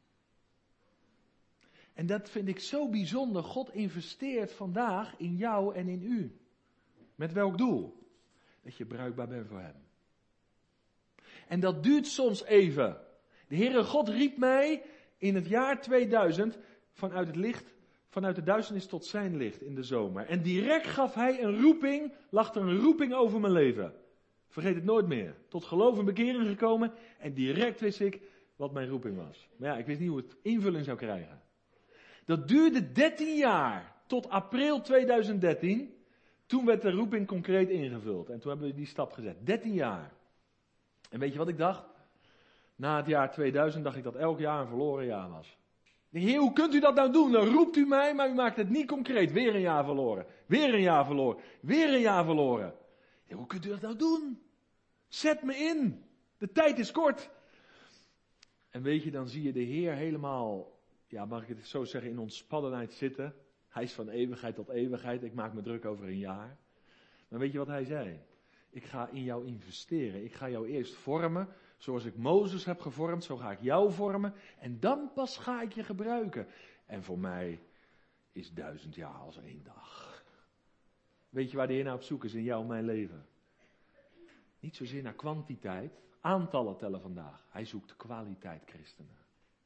En dat vind ik zo bijzonder. God investeert vandaag in jou en in u. Met welk doel? Dat je bruikbaar bent voor hem. En dat duurt soms even. De Heere God riep mij in het jaar 2000 vanuit het licht, vanuit de duisternis tot zijn licht in de zomer. En direct gaf hij lag er een roeping over mijn leven. Vergeet het nooit meer. Tot geloof en bekering gekomen en direct wist ik wat mijn roeping was. Maar ja, ik wist niet hoe het invulling zou krijgen. Dat duurde 13 jaar, tot april 2013. Toen werd de roeping concreet ingevuld. En toen hebben we die stap gezet. 13 jaar. En weet je wat ik dacht? Na het jaar 2000 dacht ik dat elk jaar een verloren jaar was. Heer, hoe kunt u dat nou doen? Dan roept u mij, maar u maakt het niet concreet. Weer een jaar verloren. Weer een jaar verloren. Weer een jaar verloren. Ja, hoe kunt u dat nou doen? Zet me in. De tijd is kort. En weet je, dan zie je de Heer helemaal, ja, mag ik het zo zeggen, in ontspannenheid zitten. Hij is van eeuwigheid tot eeuwigheid. Ik maak me druk over een jaar. Maar weet je wat hij zei? Ik ga in jou investeren. Ik ga jou eerst vormen. Zoals ik Mozes heb gevormd, zo ga ik jou vormen. En dan pas ga ik je gebruiken. En voor mij is 1000 jaar als 1 dag. Weet je waar de Heer naar op zoek is in jou en mijn leven? Niet zozeer naar kwantiteit. Aantallen tellen vandaag. Hij zoekt kwaliteit christenen.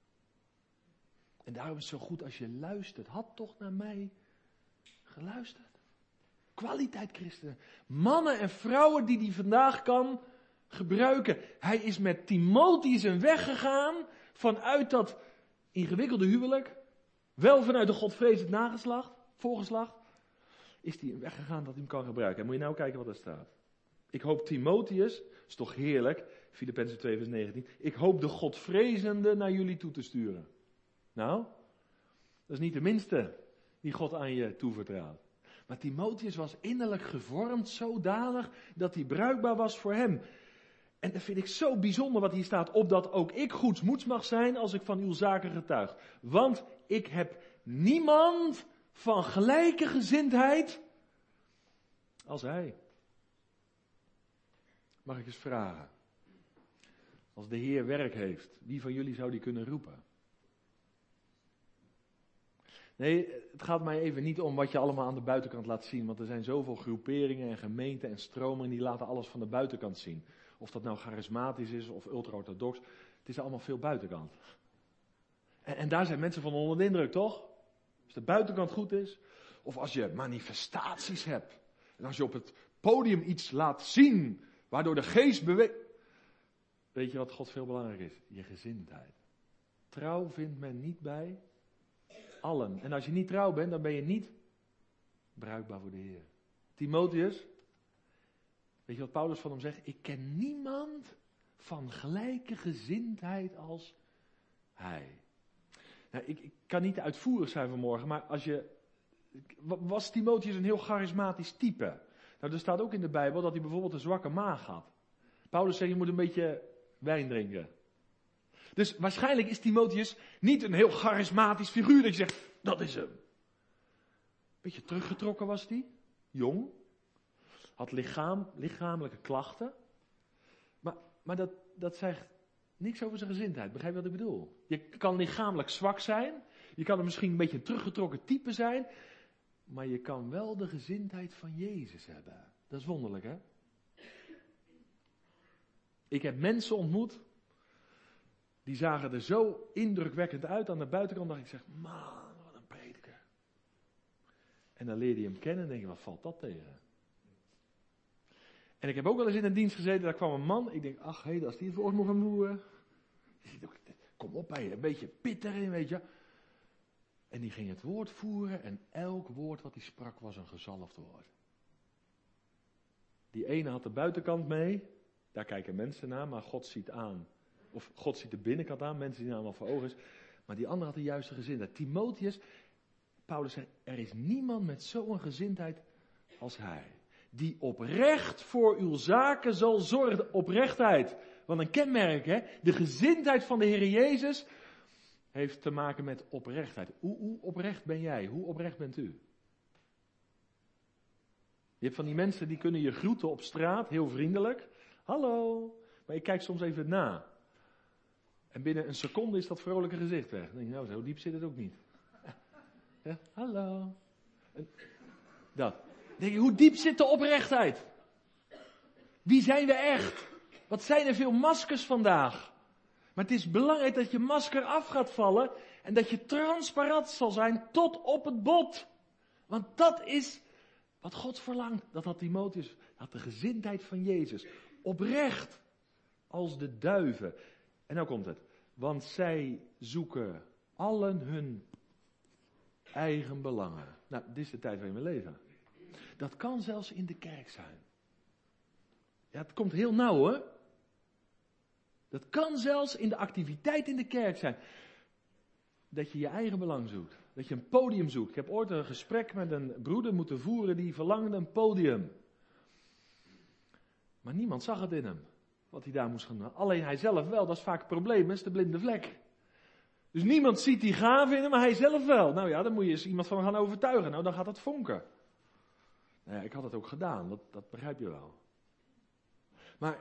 En daarom is het zo goed als je luistert. Had toch naar mij geluisterd. Kwaliteit christenen. Mannen en vrouwen die hij vandaag kan gebruiken. Hij is met Timotheus een weg gegaan vanuit dat ingewikkelde huwelijk. Wel vanuit de godvrezend voorgeslacht. Is hij een weg gegaan dat hij hem kan gebruiken. En moet je nou kijken wat er staat. Ik hoop Timotheus, is toch heerlijk, Filippenzen 2 vers 19. Ik hoop de godvrezende naar jullie toe te sturen. Nou, dat is niet de minste die God aan je toevertrouwt. Maar Timotheus was innerlijk gevormd zodanig dat hij bruikbaar was voor hem. En dat vind ik zo bijzonder wat hier staat. Opdat ook ik goedsmoeds mag zijn als ik van uw zaken getuig. Want ik heb niemand van gelijke gezindheid als hij. Mag ik eens vragen. Als de Heer werk heeft, wie van jullie zou die kunnen roepen? Nee, het gaat mij even niet om wat je allemaal aan de buitenkant laat zien. Want er zijn zoveel groeperingen en gemeenten en stromingen die laten alles van de buitenkant zien. Of dat nou charismatisch is of ultra-orthodox. Het is allemaal veel buitenkant. En daar zijn mensen van onder de indruk, toch? Als de buitenkant goed is. Of als je manifestaties hebt. En als je op het podium iets laat zien. Waardoor de geest beweegt. Weet je wat God veel belangrijk is? Je gezindheid. Trouw vindt men niet bij allen. En als je niet trouw bent, dan ben je niet bruikbaar voor de Heer. Timotheus, weet je wat Paulus van hem zegt? Ik ken niemand van gelijke gezindheid als hij. Nou, ik kan niet uitvoerig zijn vanmorgen, maar was Timotheus een heel charismatisch type? Nou, er staat ook in de Bijbel dat hij bijvoorbeeld een zwakke maag had. Paulus zegt, je moet een beetje wijn drinken. Dus waarschijnlijk is Timotheus niet een heel charismatisch figuur dat je zegt, dat is hem. Beetje teruggetrokken was hij, jong, had lichamelijke klachten. Maar dat zegt niks over zijn gezindheid, begrijp je wat ik bedoel? Je kan lichamelijk zwak zijn, je kan er misschien een beetje een teruggetrokken type zijn, maar je kan wel de gezindheid van Jezus hebben. Dat is wonderlijk, hè? Ik heb mensen ontmoet, die zagen er zo indrukwekkend uit aan de buitenkant, dat ik zeg, man, wat een prediker. En dan leerde je hem kennen en denk je, wat valt dat tegen? En ik heb ook wel eens in een dienst gezeten, daar kwam een man, ik denk, ach, als die het woord nog een moe. kom op bij je, een beetje pit erin, weet je. En die ging het woord voeren en elk woord wat hij sprak was een gezalfd woord. Die ene had de buitenkant mee, daar kijken mensen naar, maar God ziet aan. Of God ziet de binnenkant aan, mensen zien allemaal voor ogen is. Maar die andere had de juiste gezindheid. Timotheus, Paulus zegt, er is niemand met zo'n gezindheid als hij. Die oprecht voor uw zaken zal zorgen. Oprechtheid. Wat een kenmerk, hè? De gezindheid van de Heer Jezus heeft te maken met oprechtheid. Hoe oprecht ben jij? Hoe oprecht bent u? Je hebt van die mensen die kunnen je groeten op straat, heel vriendelijk. Hallo. Maar ik kijk soms even na. En binnen een seconde is dat vrolijke gezicht weg. Dan denk je, nou, zo diep zit het ook niet. Ja, hallo. En dat. Dan denk je, hoe diep zit de oprechtheid? Wie zijn we echt? Wat zijn er veel maskers vandaag? Maar het is belangrijk dat je masker af gaat vallen en dat je transparant zal zijn tot op het bot. Want dat is wat God verlangt. Dat had Timotheus, had de gezindheid van Jezus. Oprecht als de duiven. En nou komt het. Want zij zoeken allen hun eigen belangen. Nou, dit is de tijd waarin we leven. Dat kan zelfs in de kerk zijn. Ja, het komt heel nauw hoor. Dat kan zelfs in de activiteit in de kerk zijn. Dat je je eigen belang zoekt. Dat je een podium zoekt. Ik heb ooit een gesprek met een broeder moeten voeren die verlangde een podium. Maar niemand zag het in hem. Wat hij daar moest gaan doen. Alleen hij zelf wel. Dat is vaak het probleem. Dat is de blinde vlek. Dus niemand ziet die gave in hem, maar hij zelf wel. Nou ja, dan moet je eens iemand van gaan overtuigen. Nou, dan gaat het vonken. Nou ja, ik had het ook gedaan. Dat begrijp je wel. Maar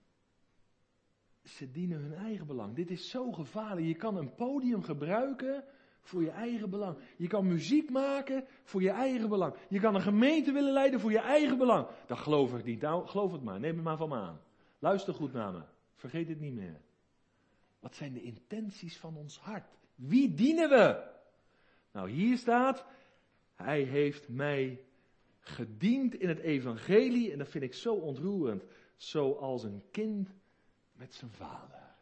ze dienen hun eigen belang. Dit is zo gevaarlijk. Je kan een podium gebruiken voor je eigen belang. Je kan muziek maken voor je eigen belang. Je kan een gemeente willen leiden voor je eigen belang. Dat geloof ik niet. Nou, geloof het maar. Neem het maar van me aan. Luister goed naar me. Vergeet het niet meer. Wat zijn de intenties van ons hart? Wie dienen we? Nou, hier staat, hij heeft mij gediend in het evangelie. En dat vind ik zo ontroerend. Zoals een kind met zijn vader.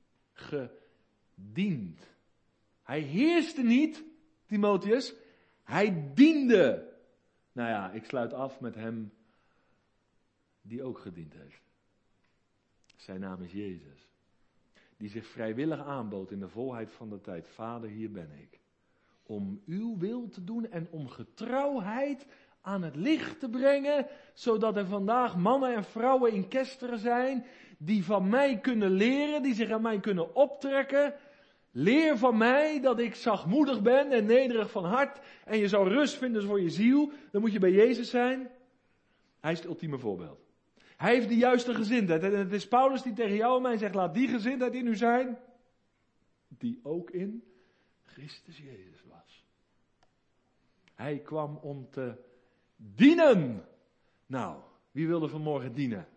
Gediend. Hij heerste niet, Timotheus. Hij diende. Nou ja, ik sluit af met hem die ook gediend heeft. Zijn naam is Jezus. Die zich vrijwillig aanbood in de volheid van de tijd. Vader, hier ben ik. Om uw wil te doen en om getrouwheid aan het licht te brengen. Zodat er vandaag mannen en vrouwen in Kesteren zijn. Die van mij kunnen leren. Die zich aan mij kunnen optrekken. Leer van mij dat ik zachtmoedig ben en nederig van hart. En je zou rust vinden voor je ziel. Dan moet je bij Jezus zijn. Hij is het ultieme voorbeeld. Hij heeft de juiste gezindheid. En het is Paulus die tegen jou en mij zegt, laat die gezindheid in u zijn. Die ook in Christus Jezus was. Hij kwam om te dienen. Nou, wie wilde vanmorgen dienen?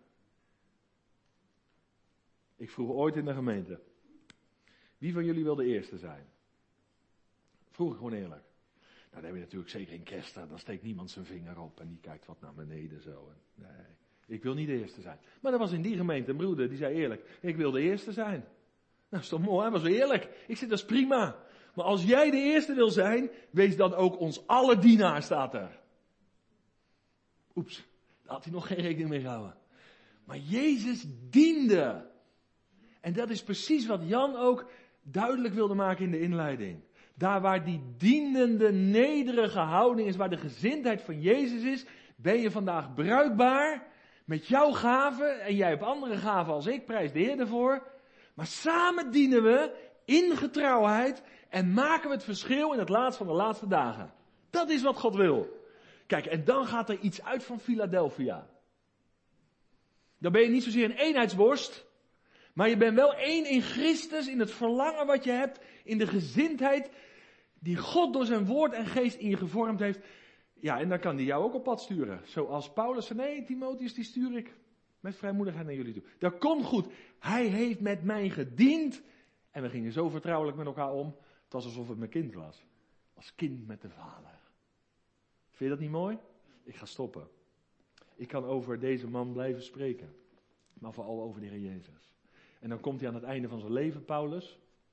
Ik vroeg ooit in de gemeente. Wie van jullie wil de eerste zijn? Vroeg ik gewoon eerlijk. Nou, dan heb je natuurlijk zeker in Kester. Dan steekt niemand zijn vinger op en die kijkt wat naar beneden zo. Nee, ik wil niet de eerste zijn. Maar er was in die gemeente een broeder die zei eerlijk. Ik wil de eerste zijn. Nou, dat is toch mooi, hij was eerlijk. Ik zeg, dat is prima. Maar als jij de eerste wil zijn, wees dan ook ons alle dienaar, staat er. Oeps, daar had hij nog geen rekening mee gehouden. Maar Jezus diende. En dat is precies wat Jan ook duidelijk wilde maken in de inleiding. Daar waar die dienende, nederige houding is, waar de gezindheid van Jezus is, ben je vandaag bruikbaar met jouw gaven. En jij hebt andere gaven als ik, prijs de Heer ervoor. Maar samen dienen we in getrouwheid en maken we het verschil in het laatst van de laatste dagen. Dat is wat God wil. Kijk, en dan gaat er iets uit van Philadelphia. Dan ben je niet zozeer een eenheidsworst. Maar je bent wel één in Christus, in het verlangen wat je hebt, in de gezindheid die God door zijn woord en geest in je gevormd heeft. Ja, en dan kan die jou ook op pad sturen. Zoals Paulus zei, nee, Timotheus, die stuur ik met vrijmoedigheid naar jullie toe. Dat komt goed. Hij heeft met mij gediend. En we gingen zo vertrouwelijk met elkaar om. Het was alsof het mijn kind was. Als kind met de vader. Vind je dat niet mooi? Ik ga stoppen. Ik kan over deze man blijven spreken. Maar vooral over de Heer Jezus. En dan komt hij aan het einde van zijn leven, Paulus.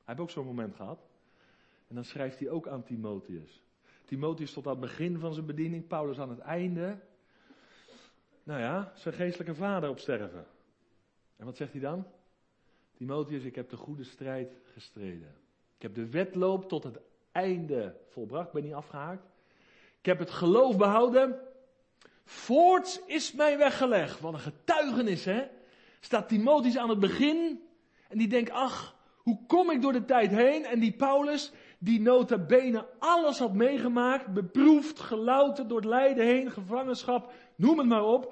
heeft ook zo'n moment gehad. En dan schrijft hij ook aan Timotheus. Timotheus tot aan het begin van zijn bediening, Paulus aan het einde. Nou ja, zijn geestelijke vader op sterven. En wat zegt hij dan? Timotheus, ik heb de goede strijd gestreden. Ik heb de wedloop tot het einde volbracht, ben niet afgehaakt. Ik heb het geloof behouden. Voorts is mij weggelegd. Wat een getuigenis, hè? Staat Timotheus aan het begin en die denkt, ach, hoe kom ik door de tijd heen? En die Paulus, die nota bene alles had meegemaakt, beproefd, gelouterd, door het lijden heen, gevangenschap, noem het maar op.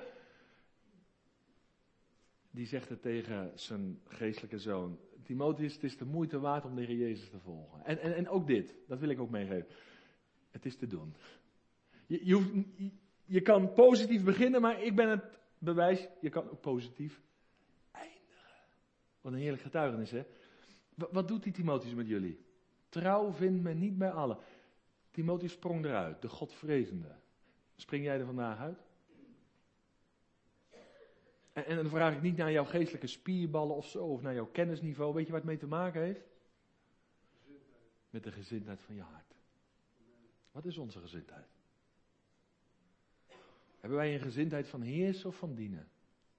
Die zegt het tegen zijn geestelijke zoon. Timotheus, het is de moeite waard om de Heer Jezus te volgen. En ook dit, dat wil ik ook meegeven. Het is te doen. Je kan positief beginnen, maar ik ben het bewijs, je kan ook positief eindigen. Wat een heerlijk getuigenis, hè? Wat doet die Timotheus met jullie? Trouw vindt men niet bij allen. Timotheus sprong eruit, de Godvrezende. Spring jij er vandaag uit? En dan vraag ik niet naar jouw geestelijke spierballen of zo, of naar jouw kennisniveau. Weet je waar het mee te maken heeft? Met de gezindheid van je hart. Wat is onze gezindheid? Hebben wij een gezindheid van heersen of van dienen?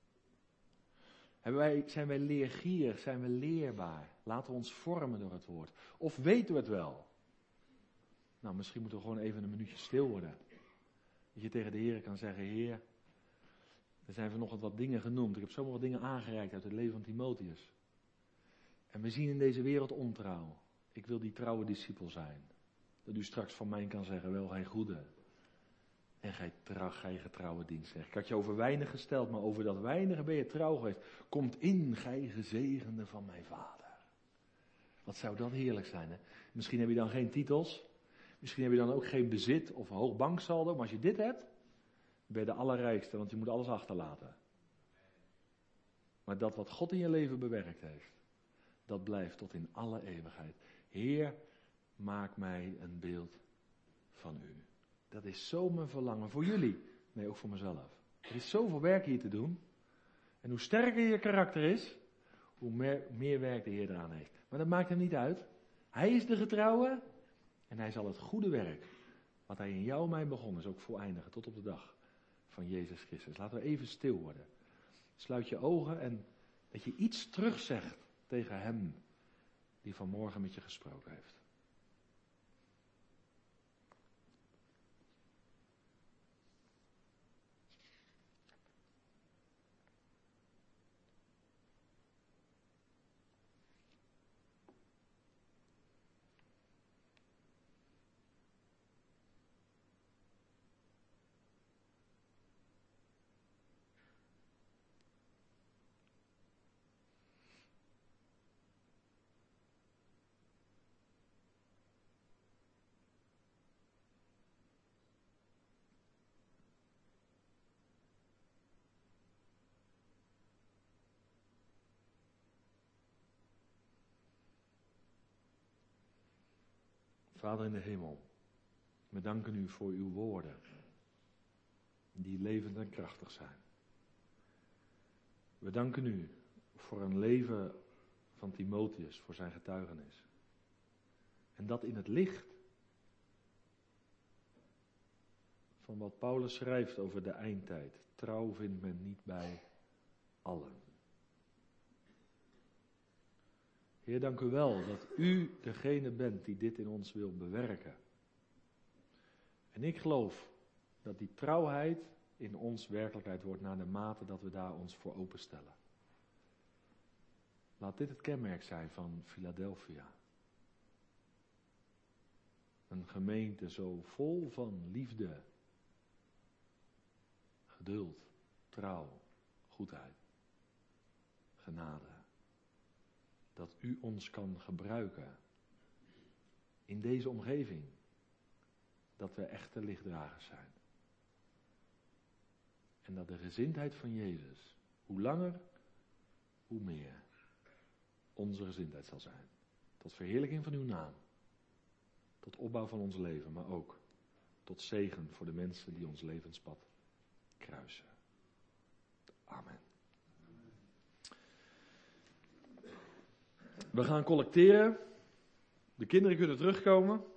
Zijn wij leergierig? Zijn we leerbaar? Laten we ons vormen door het woord. Of weten we het wel? Nou, misschien moeten we gewoon even een minuutje stil worden. Dat je tegen de Heer kan zeggen, Heer, er zijn vanochtend wat dingen genoemd. Ik heb zomaar wat dingen aangereikt uit het leven van Timotheus. En we zien in deze wereld ontrouw. Ik wil die trouwe discipel zijn. Dat u straks van mij kan zeggen, wel gij goede. En gij getrouwe dienstknecht. Ik had je over weinig gesteld, maar over dat weinige ben je trouw geweest. Komt in, gij gezegende van mijn vader. Wat zou dat heerlijk zijn, hè? Misschien heb je dan geen titels. Misschien heb je dan ook geen bezit of hoog banksaldo. Maar als je dit hebt, ben je de allerrijkste, want je moet alles achterlaten. Maar dat wat God in je leven bewerkt heeft, dat blijft tot in alle eeuwigheid. Heer, maak mij een beeld van u. Dat is zo mijn verlangen voor jullie. Nee, ook voor mezelf. Er is zoveel werk hier te doen. En hoe sterker je karakter is, hoe meer werk de Heer eraan heeft. Maar dat maakt hem niet uit. Hij is de getrouwe en hij zal het goede werk, wat hij in jou en mij begonnen is, ook voleindigen tot op de dag van Jezus Christus. Laten we even stil worden. Sluit je ogen en dat je iets terugzegt tegen hem die vanmorgen met je gesproken heeft. Vader in de hemel, we danken u voor uw woorden, die levend en krachtig zijn. We danken u voor een leven van Timotheus, voor zijn getuigenis. En dat in het licht van wat Paulus schrijft over de eindtijd. Trouw vindt men niet bij allen. Heer, dank u wel dat u degene bent die dit in ons wil bewerken. En ik geloof dat die trouwheid in ons werkelijkheid wordt naar de mate dat we daar ons voor openstellen. Laat dit het kenmerk zijn van Philadelphia. Een gemeente zo vol van liefde, geduld, trouw, goedheid, genade. Dat u ons kan gebruiken in deze omgeving. Dat we echte lichtdragers zijn. En dat de gezindheid van Jezus, hoe langer, hoe meer, onze gezindheid zal zijn. Tot verheerlijking van uw naam. Tot opbouw van ons leven, maar ook tot zegen voor de mensen die ons levenspad kruisen. Amen. We gaan collecteren De kinderen kunnen terugkomen.